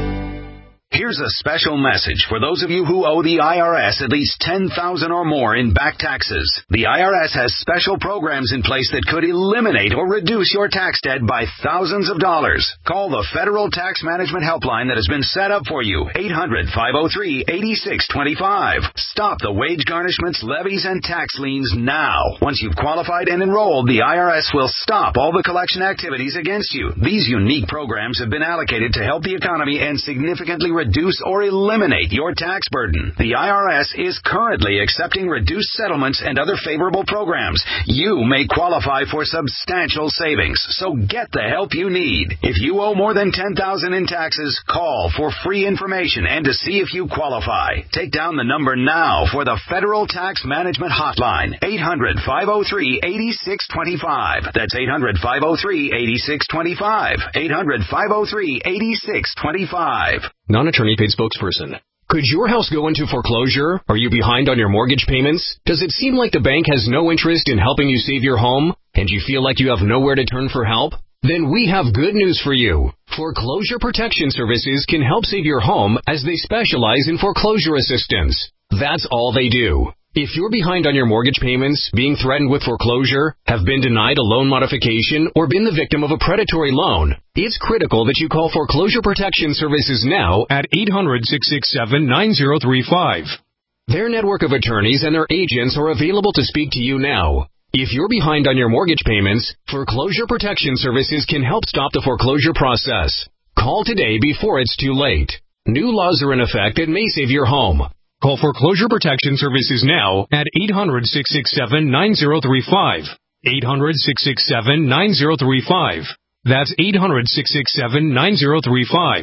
Here's a special message for those of you who owe the I R S at least ten thousand dollars or more in back taxes. The I R S has special programs in place that could eliminate or reduce your tax debt by thousands of dollars. Call the Federal Tax Management Helpline that has been set up for you, eight hundred, five oh three, eight six two five. Stop the wage garnishments, levies, and tax liens now. Once you've qualified and enrolled, the I R S will stop all the collection activities against you. These unique programs have been allocated to help the economy and significantly reduce or eliminate your tax burden. The I R S is currently accepting reduced settlements and other favorable programs. You may qualify for substantial savings, so get the help you need. If you owe more than ten thousand dollars in taxes, call for free information and to see if you qualify. Take down the number now for the Federal Tax Management Hotline, eight hundred, five oh three, eight six two five. That's eight hundred, five oh three, eight six two five. eight hundred, five oh three, eight six two five. Non-attorney paid spokesperson. Could your house go into foreclosure? Are you behind on your mortgage payments? Does it seem like the bank has no interest in helping you save your home? And you feel like you have nowhere to turn for help? Then we have good news for you. Foreclosure Protection Services can help save your home as they specialize in foreclosure assistance. That's all they do. If you're behind on your mortgage payments, being threatened with foreclosure, have been denied a loan modification, or been the victim of a predatory loan, it's critical that you call Foreclosure Protection Services now at eight hundred, six six seven, nine zero three five. Their network of attorneys and their agents are available to speak to you now. If you're behind on your mortgage payments, Foreclosure Protection Services can help stop the foreclosure process. Call today before it's too late. New laws are in effect that may save your home. Call Foreclosure Protection Services now at eight hundred, six six seven, nine zero three five. eight hundred, six six seven, nine zero three five. That's eight hundred, six six seven, nine zero three five.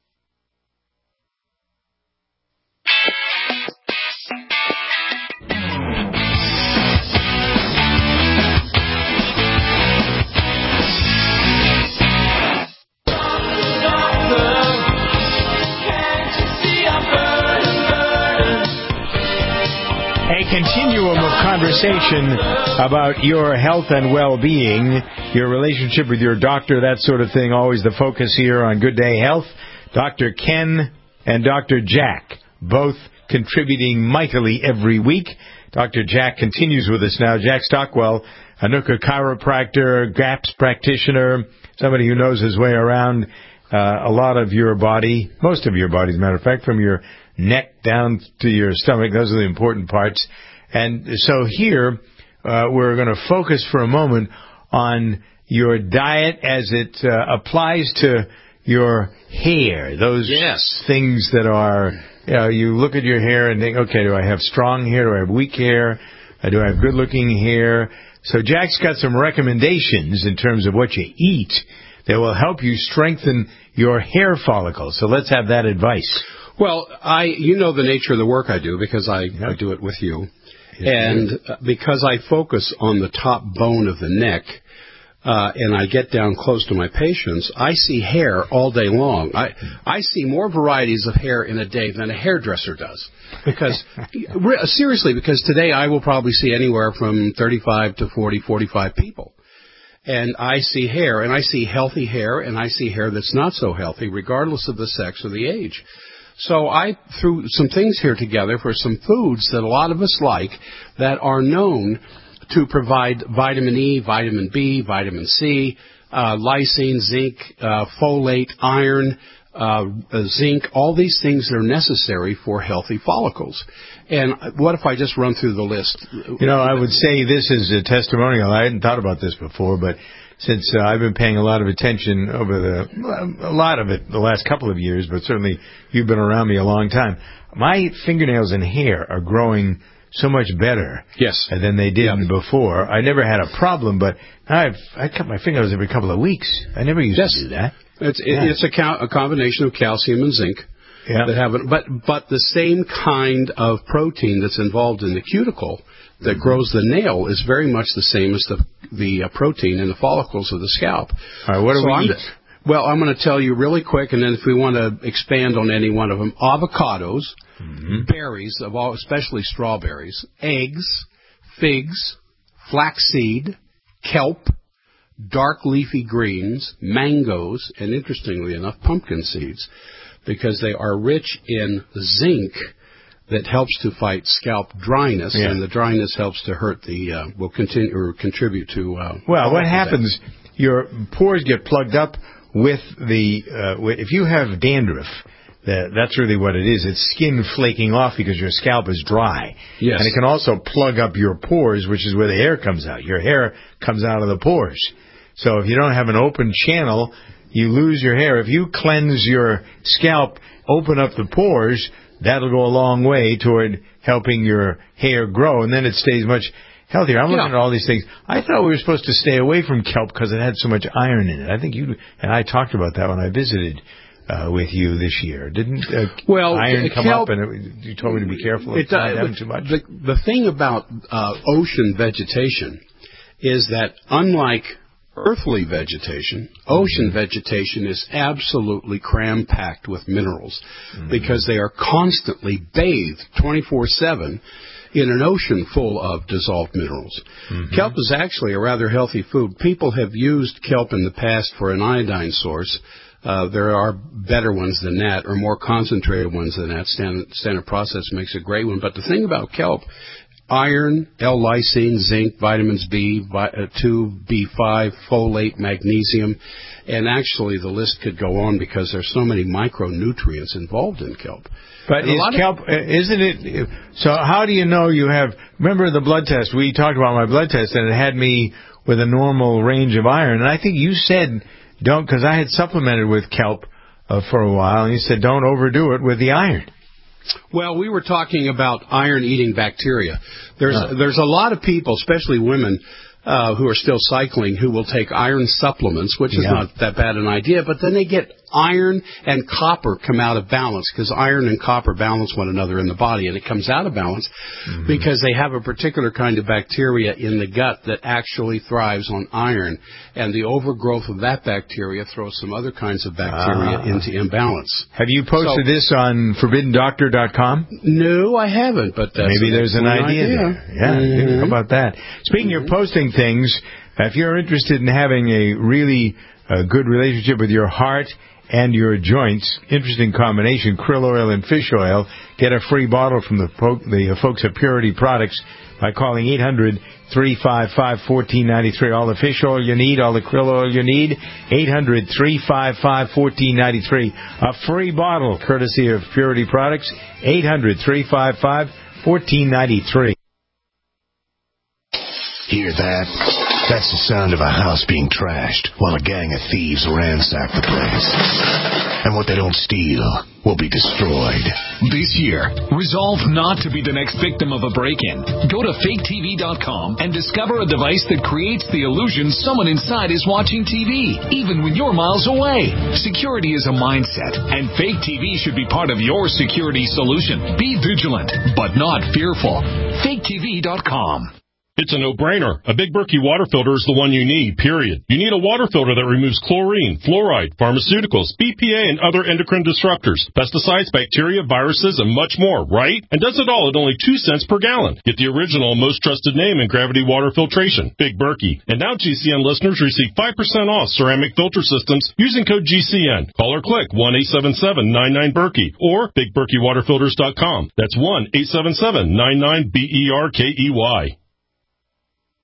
A continuum of conversation about your health and well-being, your relationship with your doctor, that sort of thing. Always the focus here on Good Day Health. Doctor Ken and Doctor Jack, both contributing mightily every week. Doctor Jack continues with us now. Jack Stockwell, Anuka chiropractor, GAPS practitioner, somebody who knows his way around uh, a lot of your body, most of your body, as a matter of fact, from your neck down to your stomach. Those are the important parts. And so here, uh, we're going to focus for a moment on your diet as it uh, applies to your hair. Those yes. things that are, you know, you look at your hair and think, okay, do I have strong hair? Do I have weak hair? Uh, do I have good-looking hair? So Jack's got some recommendations in terms of what you eat that will help you strengthen your hair follicles. So let's have that advice. Well, I, you know the nature of the work I do because I, yep. I do it with you. Yes, and uh, because I focus on the top bone of the neck, uh, and I get down close to my patients, I see hair all day long. I, I see more varieties of hair in a day than a hairdresser does. Because, seriously, because today I will probably see anywhere from thirty-five to forty, forty-five people. And I see hair, and I see healthy hair, and I see hair that's not so healthy, regardless of the sex or the age. So I threw some things here together for some foods that a lot of us like that are known to provide vitamin E, vitamin B, vitamin C, uh, lysine, zinc, uh, folate, iron, uh, zinc, all these things that are necessary for healthy follicles. And what if I just run through the list? You know, I would say this is a testimonial. I hadn't thought about this before, but since uh, I've been paying a lot of attention over the, a lot of it the last couple of years, but certainly you've been around me a long time, my fingernails and hair are growing so much better yes. than they did yeah. before. I never had a problem, but I've I cut my fingernails every couple of weeks. I never used yes. to do that. It's, yeah. it's a, co- a combination of calcium and zinc. yeah. that have it. But, but the same kind of protein that's involved in the cuticle that mm-hmm. grows the nail is very much the same as the, the uh, protein in the follicles of the scalp. All right, what do so we I'm, eat? Well, I'm going to tell you really quick, and then if we want to expand on any one of them, avocados, mm-hmm. berries, of all, especially strawberries, eggs, figs, flaxseed, kelp, dark leafy greens, mangoes, and interestingly enough, pumpkin seeds, because they are rich in zinc that helps to fight scalp dryness, yeah. and the dryness helps to hurt the, uh, will continue or contribute to. Uh, well, what happens, your pores get plugged up with the, uh, if you have dandruff, that, that's really what it is. It's skin flaking off because your scalp is dry. Yes. And it can also plug up your pores, which is where the hair comes out. Your hair comes out of the pores. So if you don't have an open channel, you lose your hair. If you cleanse your scalp, open up the pores, that'll go a long way toward helping your hair grow, and then it stays much healthier. I'm looking yeah. at all these things. I thought we were supposed to stay away from kelp because it had so much iron in it. I think you and I talked about that when I visited uh, with you this year. Didn't uh, well, iron come kelp, up and it, you told me to be careful of not having too much? The, the thing about uh, ocean vegetation is that unlike earthly vegetation, ocean mm-hmm. vegetation is absolutely cram-packed with minerals mm-hmm. because they are constantly bathed twenty-four seven in an ocean full of dissolved minerals. Mm-hmm. Kelp is actually a rather healthy food. People have used kelp in the past for an iodine source. Uh, there are better ones than that, or more concentrated ones than that. Standard, standard Process makes a great one. But the thing about kelp, iron, L-lysine, zinc, vitamins B two, B five, folate, magnesium, and actually the list could go on because there's so many micronutrients involved in kelp. But is kelp, isn't it, so how do you know you have, remember the blood test, we talked about my blood test and it had me with a normal range of iron, and I think you said don't, because I had supplemented with kelp uh, for a while, and you said don't overdo it with the iron. Well, we were talking about iron-eating bacteria. There's oh. there's a lot of people, especially women, uh, who are still cycling, who will take iron supplements, which is yeah. not that bad an idea, but then they get iron and copper come out of balance, because iron and copper balance one another in the body, and it comes out of balance mm-hmm. because they have a particular kind of bacteria in the gut that actually thrives on iron, and the overgrowth of that bacteria throws some other kinds of bacteria ah. into imbalance. Have you posted so, this on forbidden doctor dot com? No, I haven't, but that's maybe there's an idea, idea there. Yeah, mm-hmm. how about that? Speaking mm-hmm. of posting things, if you're interested in having a really uh, good relationship with your heart and your joints, interesting combination, krill oil and fish oil. Get a free bottle from the, po- the uh, folks at Purity Products by calling eight hundred, three five five, one four nine three. All the fish oil you need, all the krill oil you need, eight hundred, three five five, one four nine three. A free bottle courtesy of Purity Products, eight hundred, three five five, one four nine three. Hear that? That's the sound of a house being trashed while a gang of thieves ransack the place. And what they don't steal will be destroyed. This year, resolve not to be the next victim of a break-in. Go to fake T V dot com and discover a device that creates the illusion someone inside is watching T V, even when you're miles away. Security is a mindset, and Fake T V should be part of your security solution. Be vigilant, but not fearful. fake T V dot com. It's a no-brainer. A Big Berkey water filter is the one you need, period. You need a water filter that removes chlorine, fluoride, pharmaceuticals, B P A, and other endocrine disruptors, pesticides, bacteria, viruses, and much more, right? And does it all at only two cents per gallon. Get the original, most trusted name in gravity water filtration, Big Berkey. And now G C N listeners receive five percent off ceramic filter systems using code G C N. Call or click one eight seven seven, nine nine, Berkey or big berkey water filters dot com. That's one eight seven seven, nine nine, B E R K E Y.